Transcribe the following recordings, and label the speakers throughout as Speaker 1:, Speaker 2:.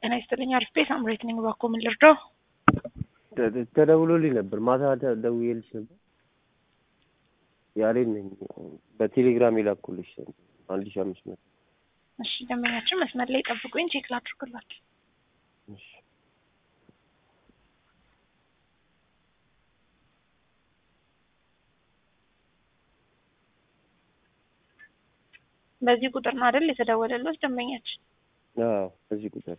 Speaker 1: ጤና ይስጥልኝ አሪፍ ቤት አምሬት ነኝ ባኮ ምን ልርዳው
Speaker 2: ተደውሎልኝ ነበር ማታ ደውዬልሽ ነበር ያሬድ ነኝ በቴሌግራም ይላኩልሽ 1500
Speaker 1: እሺ ደመኛችን መስመር ላይ ጠብቁኝ ቼክ ላድርግላችሁ
Speaker 2: እሺ
Speaker 1: በዚህ ቁጥር ነው አይደል የተደወለልዎት ደመኛችን
Speaker 2: አዎ በዚህ ቁጥር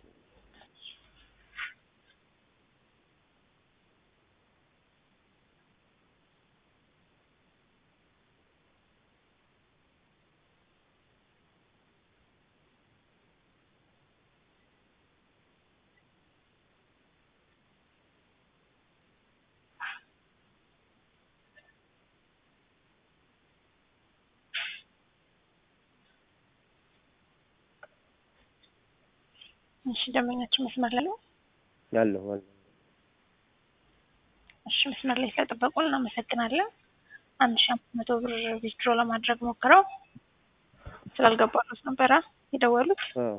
Speaker 1: እሺ ደመኛችን መስመር ላይ ነው
Speaker 2: ያለው
Speaker 1: እሺ መስመር ላይ ስለጠበቁን እናመሰግናለን 1500 ብር ዊዝድሮ ለማድረግ ሞክረው ስላልገባሉት ነበር የደወሉት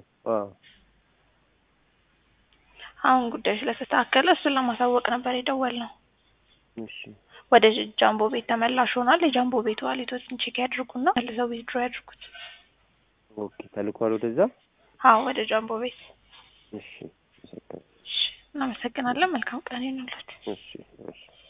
Speaker 1: አሁን ጉዳዩ ስለተስተካከለ እሱን ለማሳወቅ ነበር የደወልነው
Speaker 2: እሺ
Speaker 1: ወደ ጃምቦ ቤት ተመላሽ ሆኗል የጃምቦ ቤት ዋሌቶችን ቼክ ያድርጉና ለሰው ዊዝድሮ ያድርጉት
Speaker 2: ኦኬ ተልኳል ወደዛ
Speaker 1: አዎ ወደ ጃምቦ ቤት
Speaker 2: እሺ
Speaker 1: እናመሰግናለን መልካም ቀን ይሁንልዎት
Speaker 2: እሺ